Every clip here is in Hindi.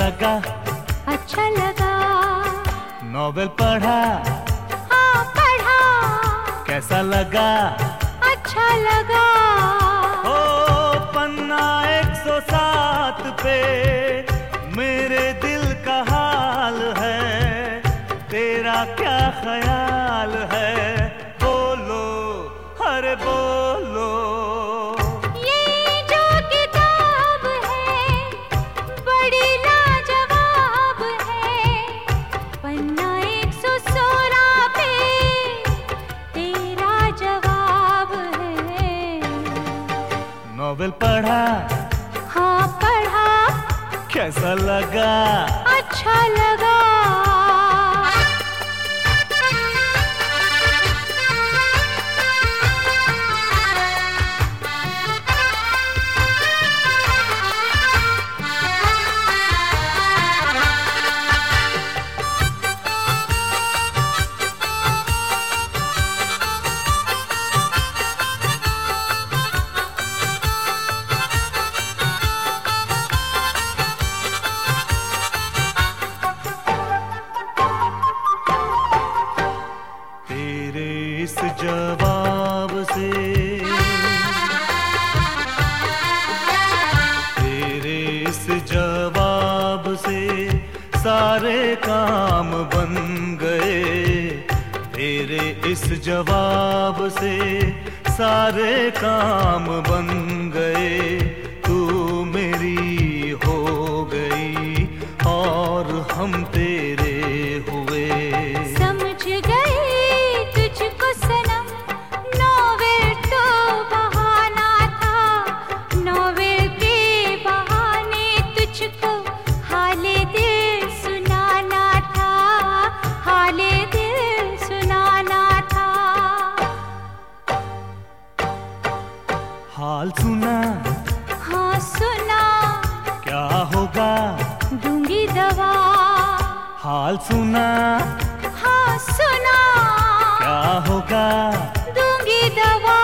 लगा? अच्छा लगा। नॉवेल पढ़ा? हाँ पढ़ा। कैसा लगा? अच्छा लगा। ओ पन्ना 107 पे मेरे दिल का हाल है, तेरा क्या ख्याल है? बोलो, अरे बोलो। ये जो किताब है बड़ी लाजवाब है, पन्ना 116 पे तेरा जवाब है। नॉवेल पढ़ा? हाँ पढ़ा। कैसा लगा? अच्छा लगा। इस जवाब से, तेरे इस जवाब से सारे काम बन गए, तेरे इस जवाब से सारे काम बन गए। तू मेरी हो गई और हम तेरे हुए। समझ गई तुझको सनम, नॉवेल तो बहाना था, नॉवेल के बहाने तुझको हाले दिल सुनाना था, हाले दिल सुनाना था। हाल सुना? हाँ सुना। क्या होगा? दूंगी दवा। हाल सुना? हाँ सुना। क्या होगा? दूंगी दवा।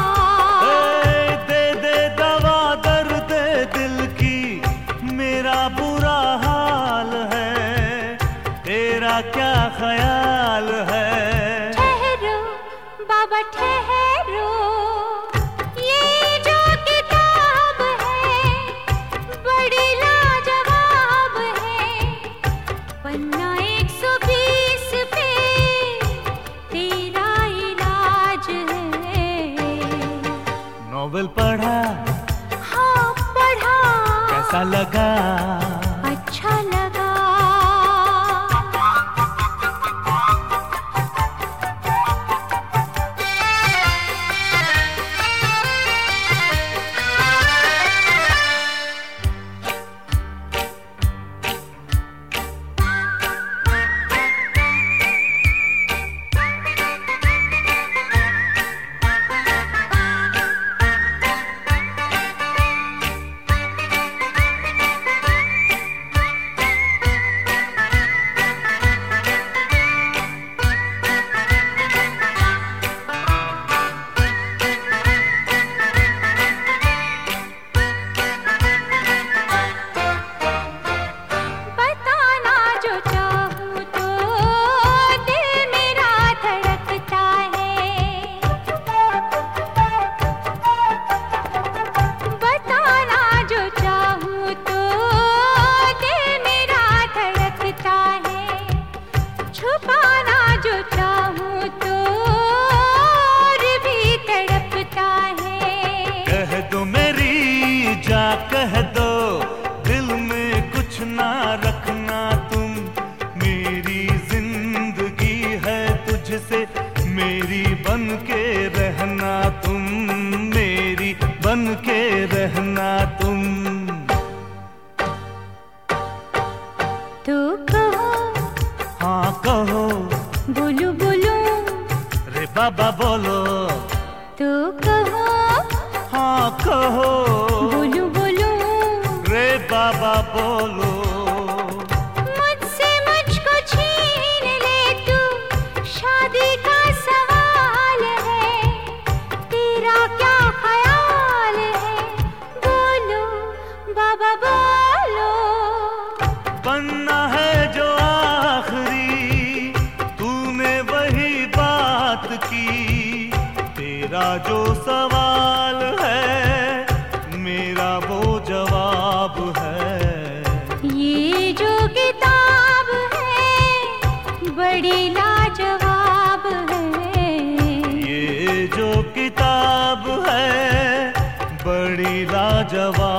दे दे दवा दर्द दिल की, मेरा बुरा हाल है, तेरा क्या ख्याल है? ठहरो बाबा ठहरो, ये जो किताब है बड़ी लाजवाब है, पन्ना 120 पे तेरा इलाज है। नॉवेल पढ़ा? हाँ पढ़ा। कैसा लगा? अच्छा लगा। कह दो दिल में कुछ ना रखना तुम, मेरी जिंदगी है तुझसे, मेरी बन के रहना तुम, मेरी बन के रहना तुम। तो कहो, हाँ कहो, बोलू बोलू, रे बाबा बोलो। तो कहो, हाँ कहो, बोलू बोलू, रे बाबा बोलो। मुझसे मुझको छीन ले तू, शादी का सवाल है, तेरा क्या ख्याल है, बोलो बाबा बोलो। तेरा जो सवाल है मेरा वो जवाब है। ये जो किताब है बड़ी लाजवाब है। ये जो किताब है बड़ी लाजवाब